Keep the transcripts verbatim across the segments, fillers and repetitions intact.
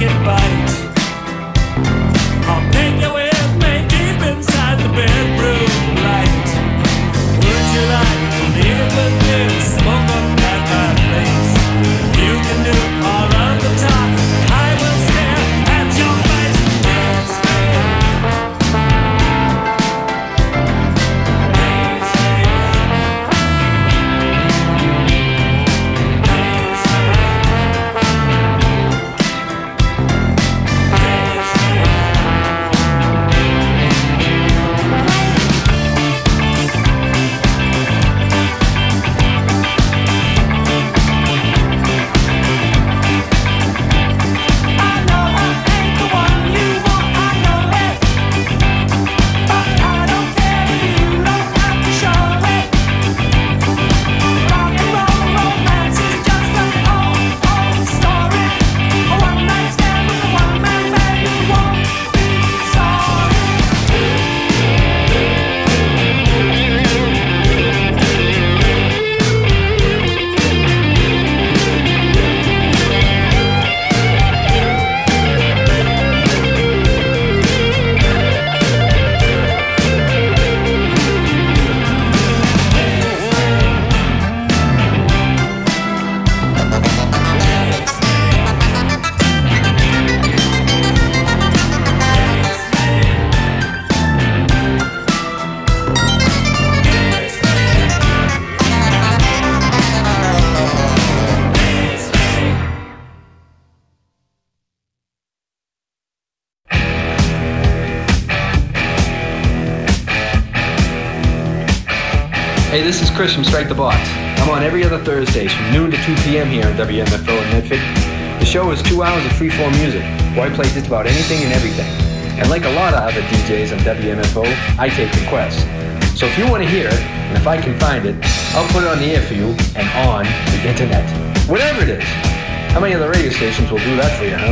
Hey, this is Chris from Strike the Box. I'm on every other Thursdays from noon to two p m here on W M F O in Medford. The show is two hours of free-form music, where I play just about anything and everything. And like a lot of other D Js on W M F O, I take requests. So if you want to hear it, and if I can find it, I'll put it on the air for you and on the internet. Whatever it is. How many other radio stations will do that for you,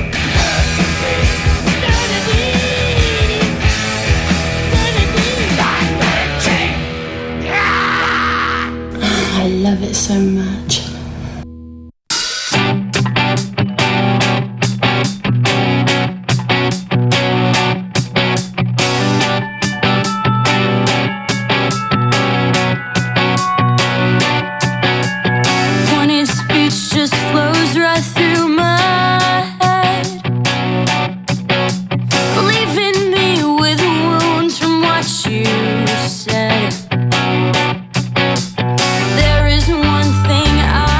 huh? I love it so much. Funny speech just flows right through my head, leaving me with wounds from what you said. There is one thing I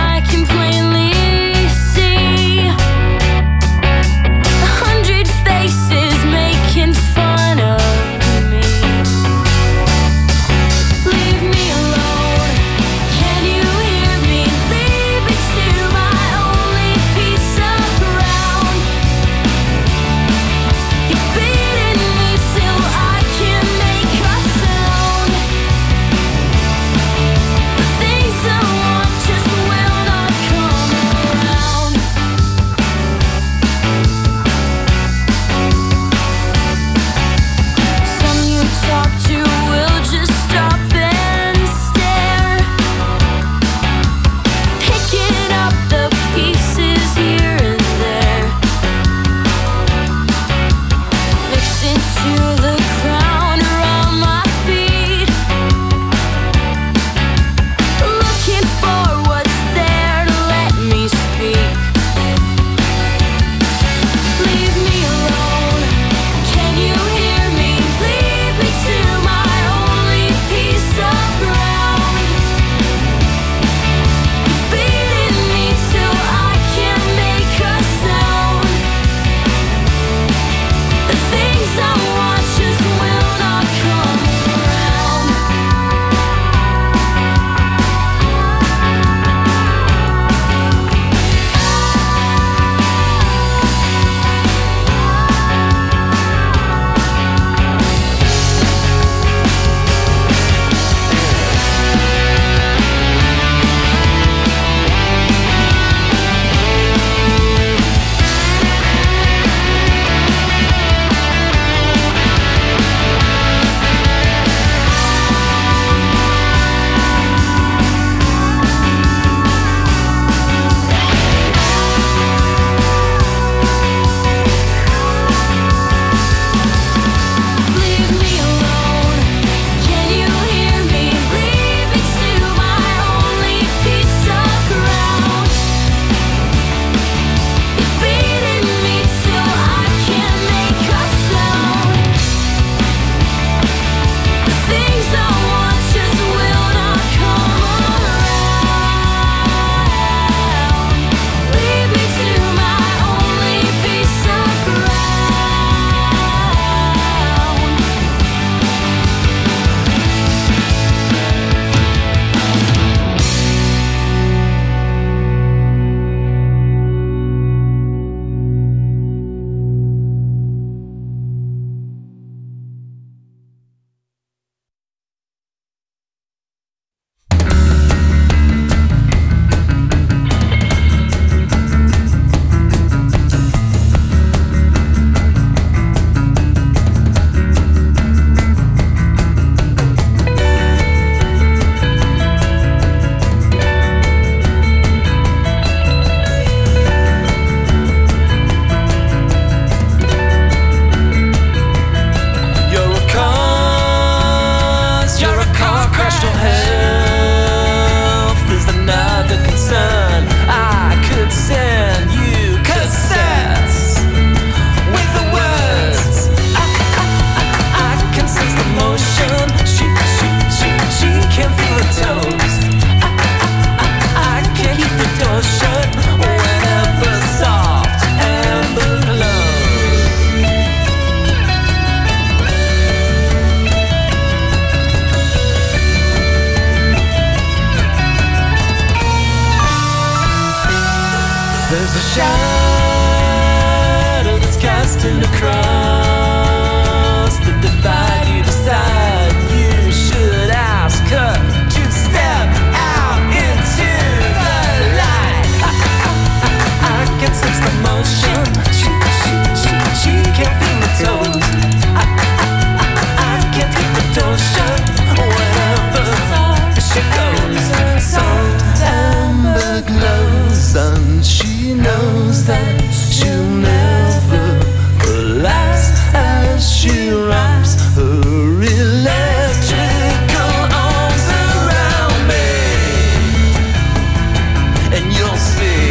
There's a shadow that's casting across the divide. You decide you should ask her to step out into the light. I, I, I, I can sense the motion. She, she, she, she can't feel the toes. I, I, I, I can't keep the door shut wherever she goes. Soft amber glows, and she knows that she'll never collapse as she wraps her electrical arms around me. And you'll see,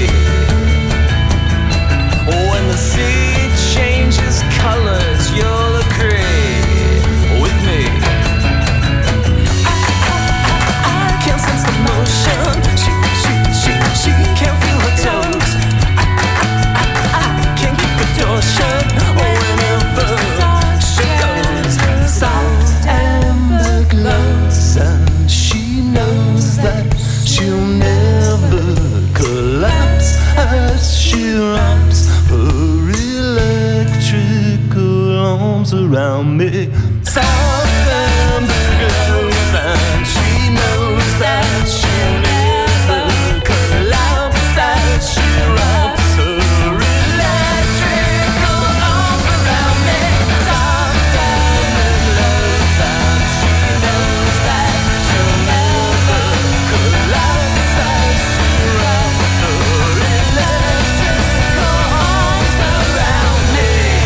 when the sea changes colors, you'll agree with me. I, I, I, I can't sense the motion. She, she, she, she can't feel her toes. I, I, I, I can't keep the door shut whenever she goes. Soft amber glows, and she knows that she'll never collapse as she wraps her electrical arms around me. Soft amber glows, and she knows that she'll never collapse as she wraps her electrical arms around me. Soft amber glows, and she knows that she'll never collapse as she wraps her electrical arms around me.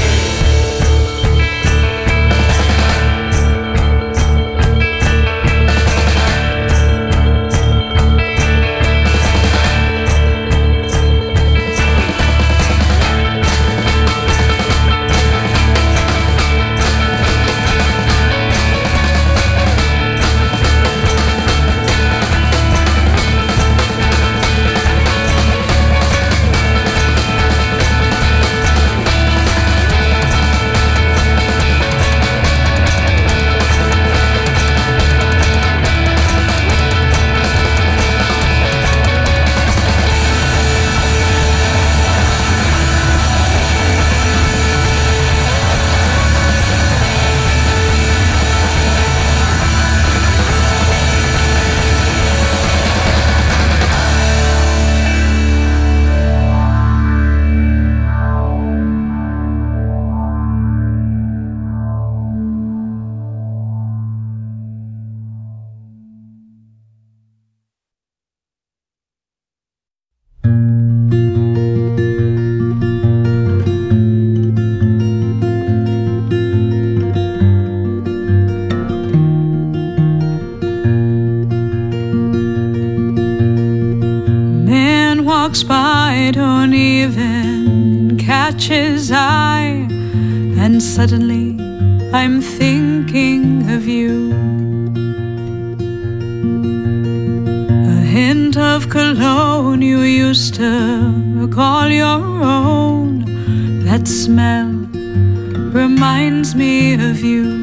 Man walks by, don't even catch his eye, and suddenly I'm thinking of you. A hint of cologne you used to call your own, that smell reminds me of you.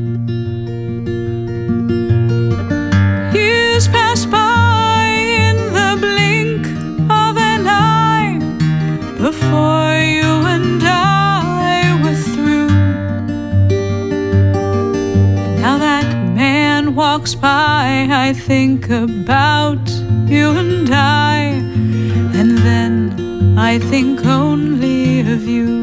Years pass by in the blink of an eye before you and I were through. Now that man walks by, I think about you and I, and then I think only of you.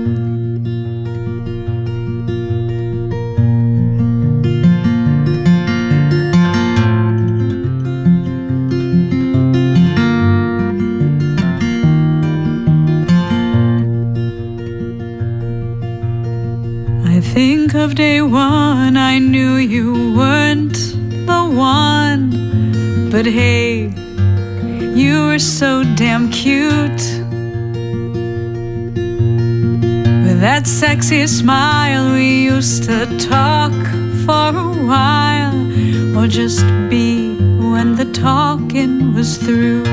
I think of day one, I knew you weren't the one, but hey, you were so damn cute. With that sexy smile, we used to talk for a while, or just be when the talking was through.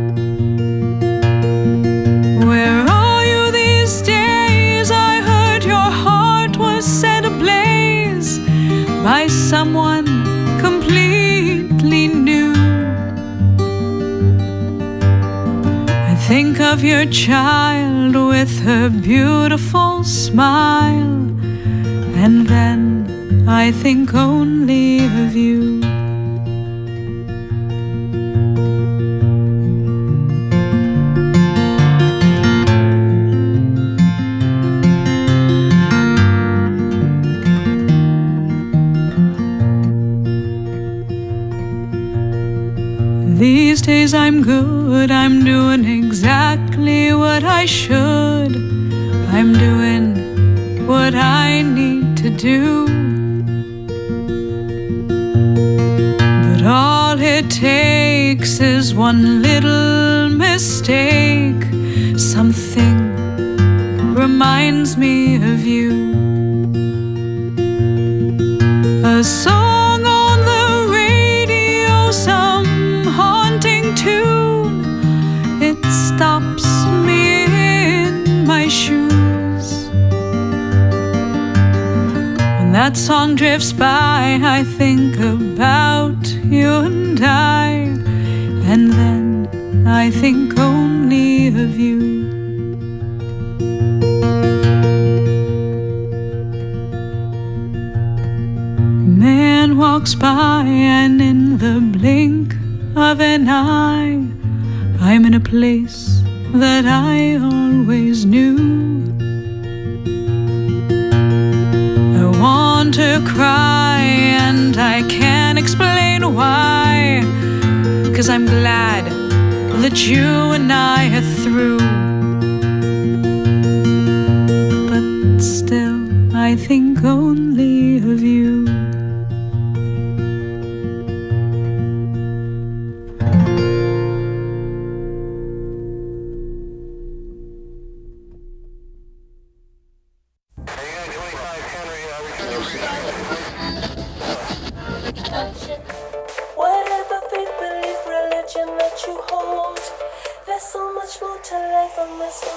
Where are you these days? I heard your heart was set ablaze by someone completely new. I think of your child with her beautiful smile, and then I think only of you. These days I'm good, I'm doing exactly what I should. I'm doing what I need to do. But all it takes is one little mistake. Something reminds me of you. A song on the radio, some haunting tune. It stops me in my shoes. When that song drifts by, I think about you and I, and then I think only of you. Man walks by, and in the blink of an eye, I'm in a place that I always knew. I want to cry, and I can't explain why, 'cause I'm glad that you and I are through. But still, I think only of you. Whatever faith, belief, religion that you hold, there's so much more to life than this will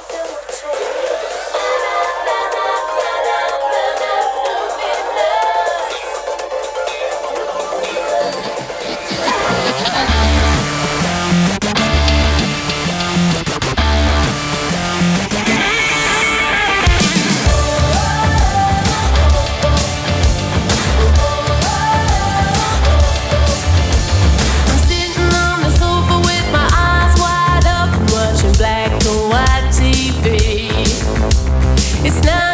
it's not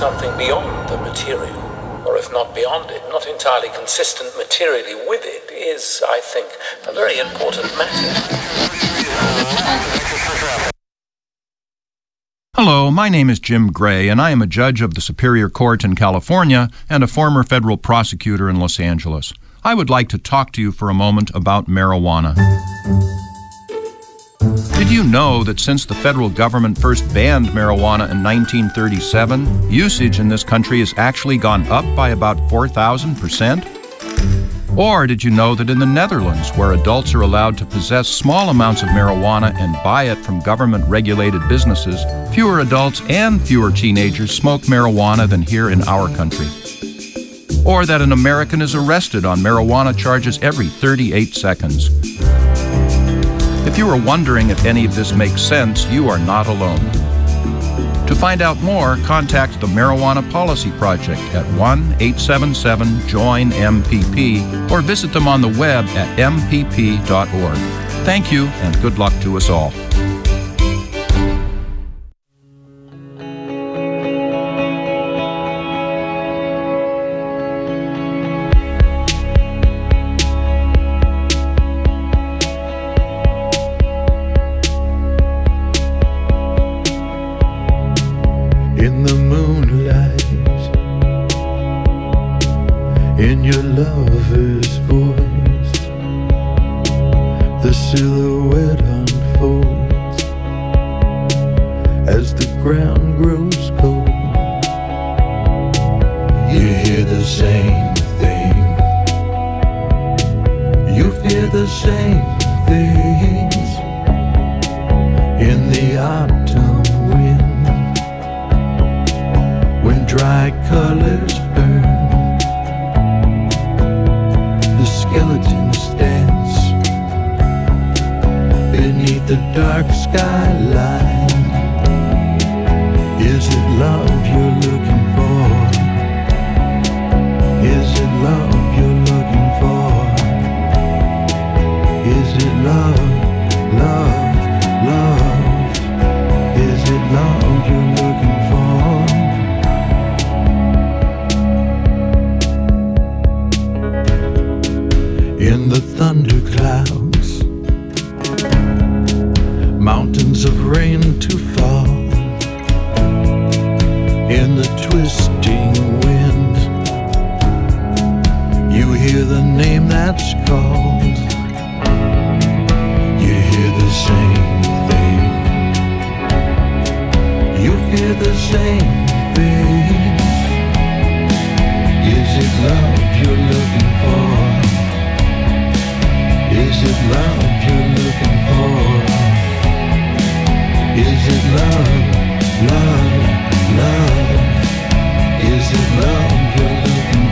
something beyond the material, or if not beyond it, not entirely consistent materially with it, is, I think, a very important matter. Hello, my name is Jim Gray, and I am a judge of the Superior Court in California and a former federal prosecutor in Los Angeles. I would like to talk to you for a moment about marijuana. Did you know that since the federal government first banned marijuana in nineteen thirty-seven, usage in this country has actually gone up by about four thousand percent? Or did you know that in the Netherlands, where adults are allowed to possess small amounts of marijuana and buy it from government-regulated businesses, fewer adults and fewer teenagers smoke marijuana than here in our country? Or that an American is arrested on marijuana charges every thirty-eight seconds? If you are wondering if any of this makes sense, you are not alone. To find out more, contact the Marijuana Policy Project at one eight seven seven join M P P or visit them on the web at m p p dot org. Thank you, and good luck to us all. In the moonlight, in your lover's voice, the silhouette unfolds as the ground grows cold. You hear the same thing, you fear the same things in the autumn wind. When dry colors burn, the skeletons dance beneath the dark skyline. Is it love you're looking for? Is it love you're looking for? Is it love, love, love? Is it love you're looking for? In the thunderclouds, mountains of rain to fall. In the twisting wind, you hear the name that's called. You hear the same thing, you fear the same things. Is it love you're looking for? Is it love you're looking for? Is it love, love, love? Is it love you're looking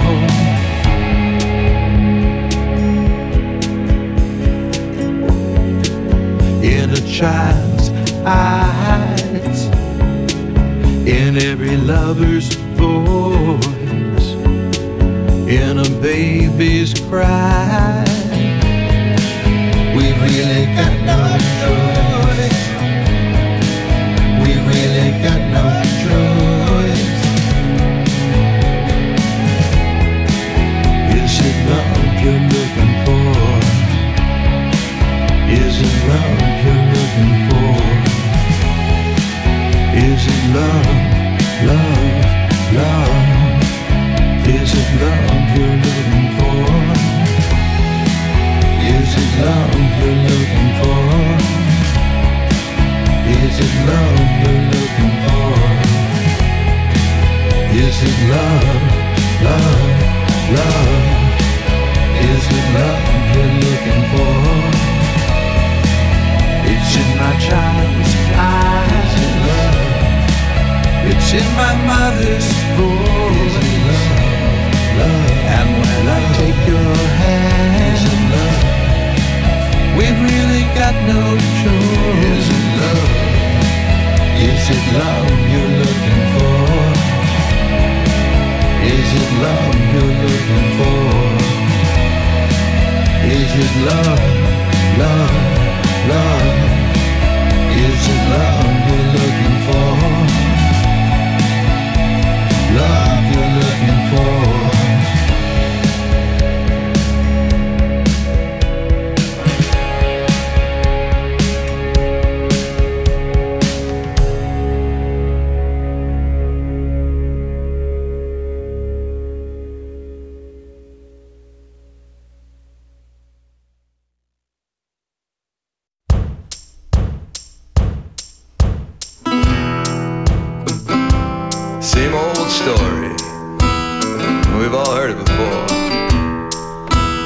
for? In a child's eyes, in every lover's voice, in a baby's cry, we've really got no choice. We've really got no choice. Is it love you're looking for? Is it love you're looking for? Is it love, love, love? Is it love you're looking for? Is it love you're looking for? Is it love you're looking for? Is it love, love, love? Is it love you're looking for? It's in my child's eyes, it's in my mother's voice. And when I take your hand, we've really got no choice. Is it love? Is it love you're looking for? Is it love you're looking for? Is it love, love, love? Is it love you're looking for?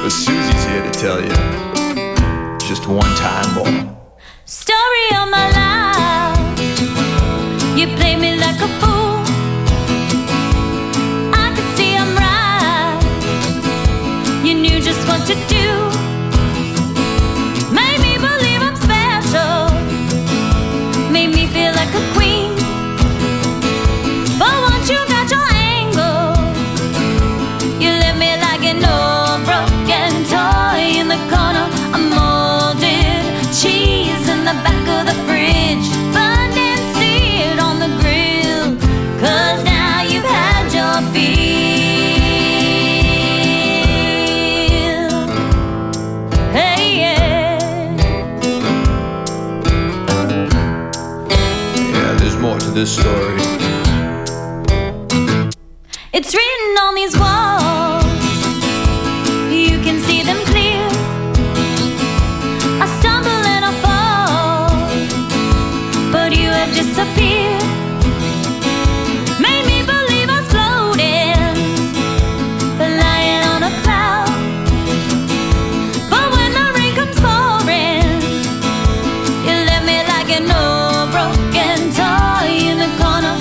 But Susie's here to tell you just one time more. Story of my life, you play me like a fool. I could see I'm right, you knew just what to do. Made me believe I'm special, made me feel like a queen. But once you got your angle, you left me like an old broken toy in the corner. I'm molded cheese in the back of the fridge, burned and seared on the grill. Cause now you've had your fill. Hey, yeah. Yeah, there's more to this story. It's written on these walls, you can see them clear. I stumble and I fall, but you have disappeared. Made me believe I was floating, lying on a cloud. But when the rain comes pouring, you left me like an old broken toy in the corner.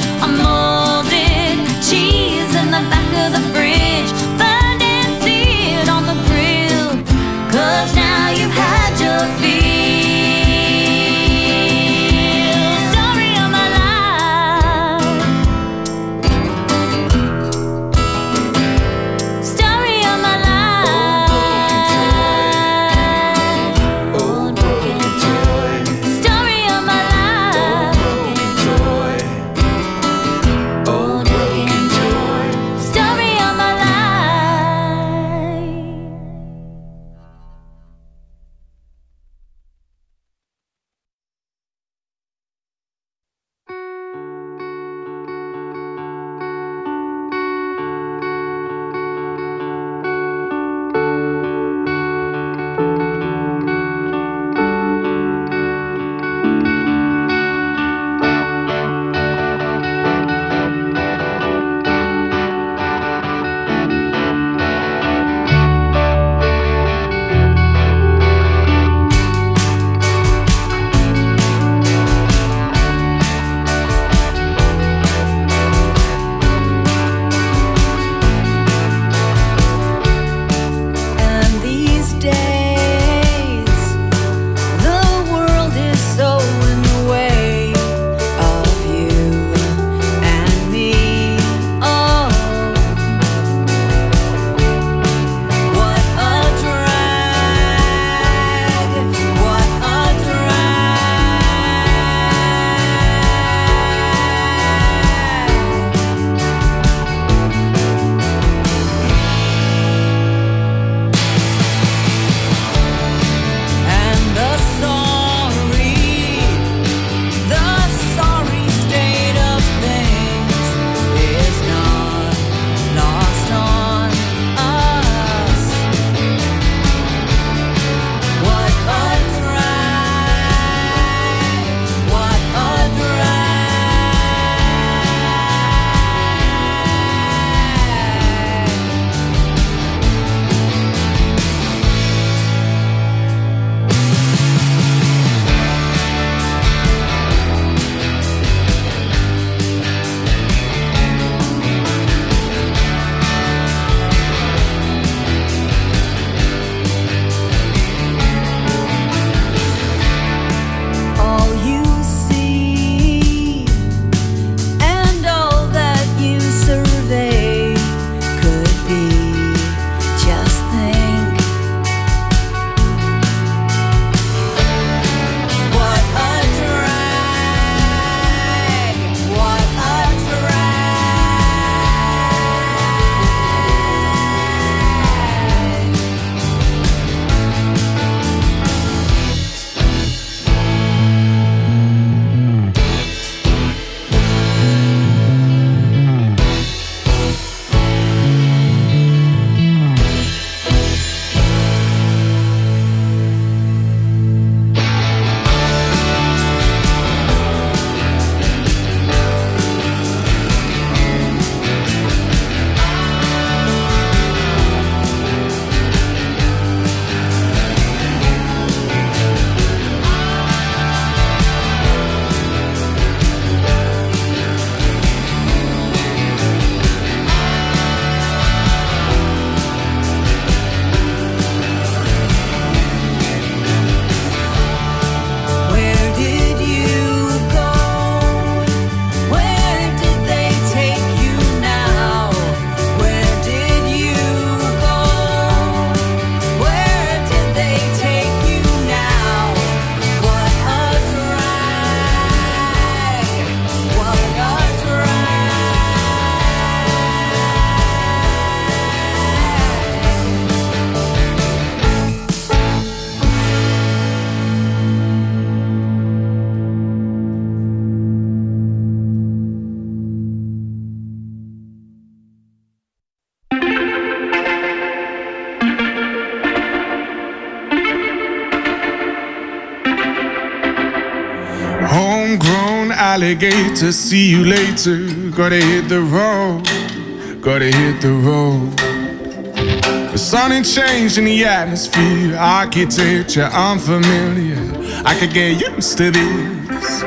alligator, see you later. Gotta hit the road, gotta hit the road. The sun ain't changing the atmosphere, architecture unfamiliar. I could get used to this.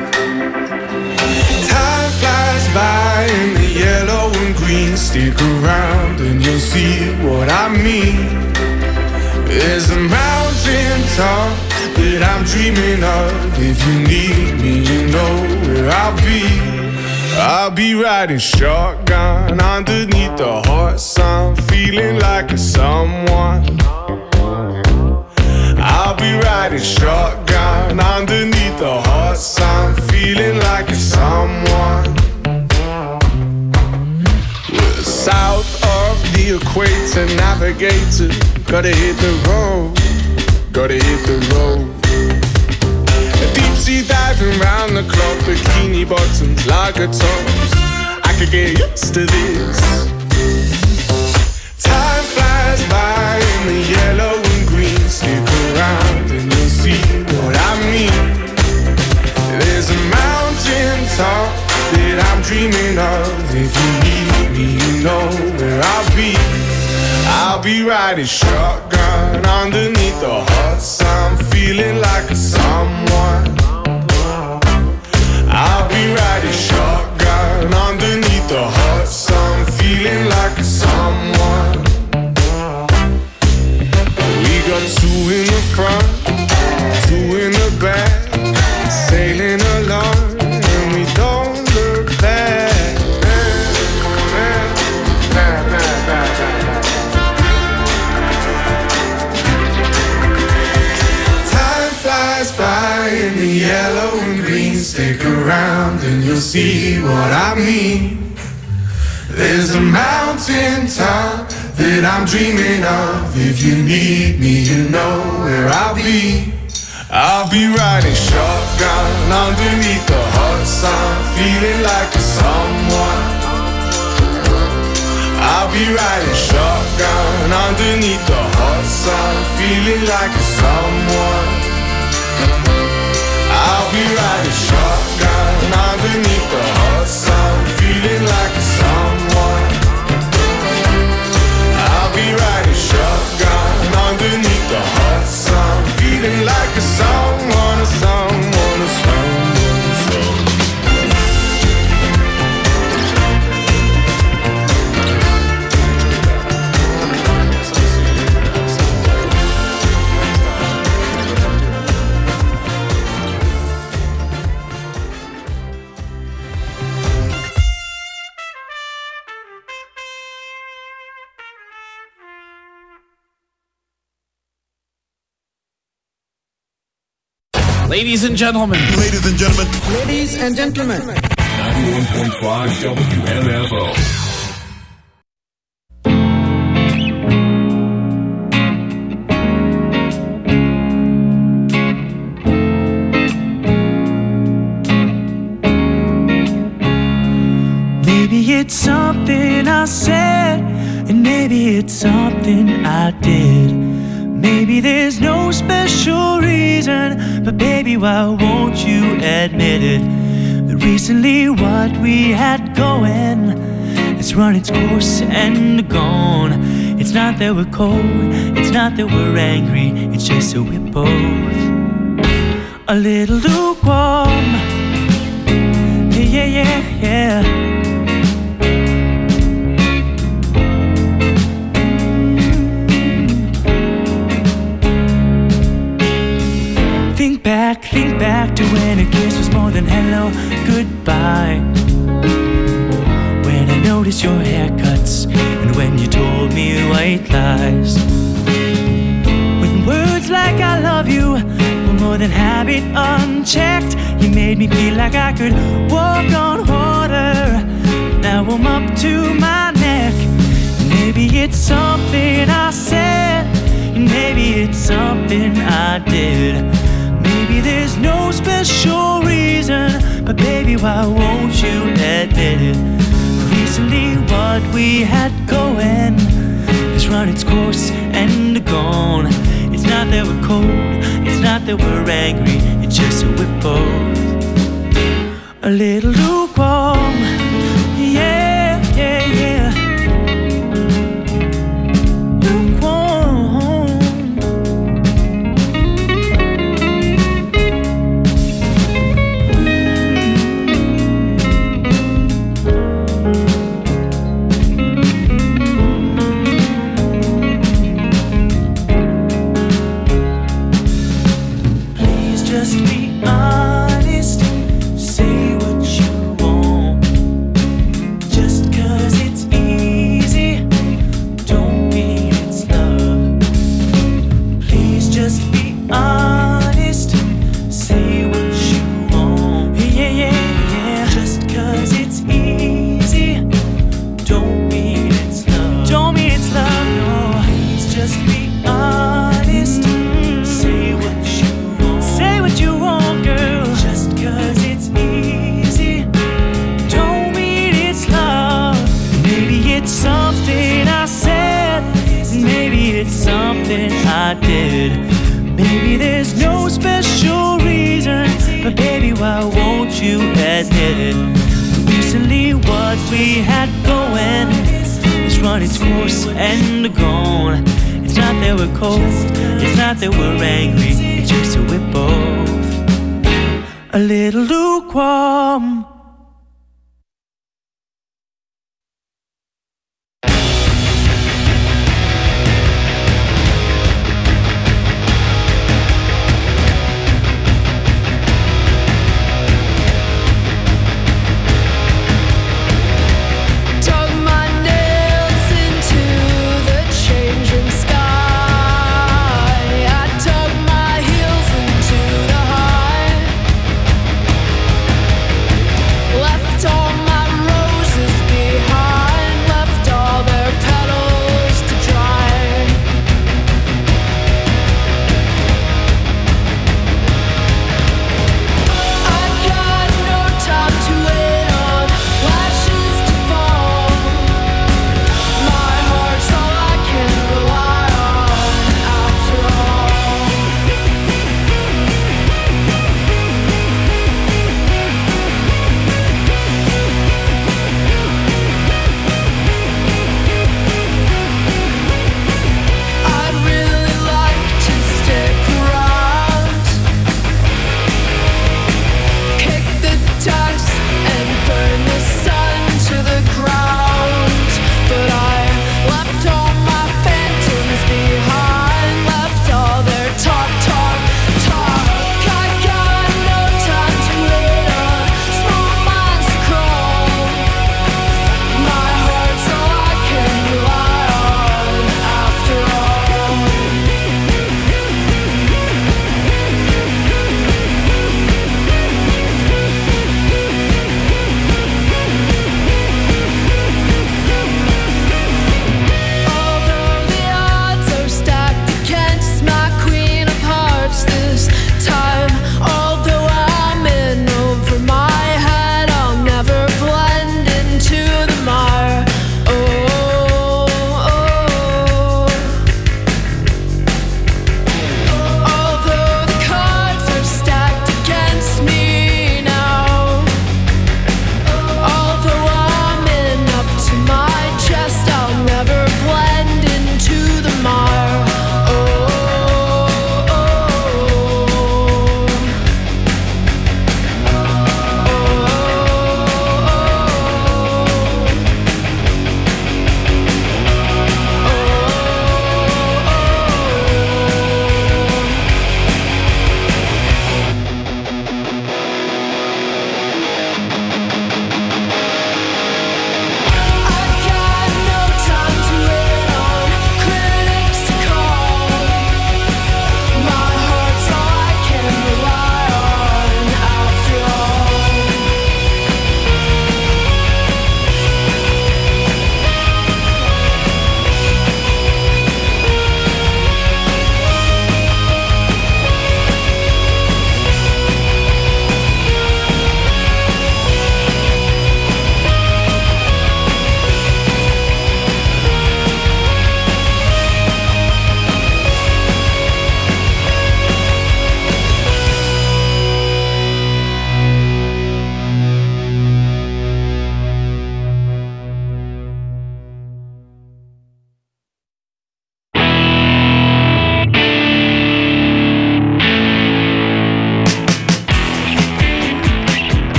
Time flies by in the yellow and green. Stick around and you'll see what I mean. There's a mountain top that I'm dreaming of. If you need me, you know where I'll be. I'll be riding shotgun underneath the hot sun, feeling like a someone. I'll be riding shotgun underneath the hot sun, feeling like a someone. We're south of the equator, navigator. Gotta hit the road, gotta hit the road. Deep sea diving round the clock, bikini bottoms, lager tops. I could get used to this. Time flies by in the yellow and green. Stick around and you'll see what I mean. There's a mountain top that I'm dreaming of. If you need me, you know where I'll be. I'll be riding shotgun underneath the hot sun, feeling like a someone. I'll be riding shotgun underneath the hot sun, feeling like a someone. We got two in the front, two in the back, sailing along and we don't look back. By in the yellow and green. Stick around and you'll see what I mean. There's a mountain top that I'm dreaming of. If you need me, you know where I'll be. I'll be riding shotgun underneath the hot sun, feeling like a someone. I'll be riding shotgun underneath the hot sun, feeling like a someone. I'll be riding shotgun underneath the hot sun, feeling like a someone. I'll be riding shotgun underneath the hot sun, feeling like a someone, a someone, a someone, a someone. Ladies and gentlemen. Ladies and gentlemen. Ladies and gentlemen. ninety-one point five W M F O. Maybe it's something I said, and maybe it's something I did. Maybe there's no special reason, but baby, why won't you admit it? That recently what we had going has run its course and gone. It's not that we're cold, it's not that we're angry, it's just that we're both a little lukewarm. Yeah, yeah, yeah, yeah. Think back, think back to when a kiss was more than hello, goodbye. When I noticed your haircuts and when you told me white lies. When words like I love you were more than habit unchecked, you made me feel like I could walk on water. Now I'm up to my neck. Maybe it's something I said, and maybe it's something I did. Maybe there's no special reason, but baby, why won't you admit it? Recently what we had going has run its course and gone. It's not that we're cold, it's not that we're angry, it's just that we're both a little lukewarm. Yeah, yeah, yeah. Lukewarm. Please just be honest. Say what you want. Just 'cause it's easy, don't mean it's love. Please just be honest. Say what you want. Yeah, yeah, yeah. Just 'cause it's easy, don't mean it's love. Don't mean it's love, no. Please just be honest. Say what you want. Say what you want, girl. Just 'cause it's easy, don't mean it's love. Maybe it's something I said, maybe it's something I did. Maybe there's no special reason, but baby, why won't you admit it? Recently, what we had going is run its course and gone. It's not that we're cold, it's not that we're angry, it's just that we're both a little lukewarm.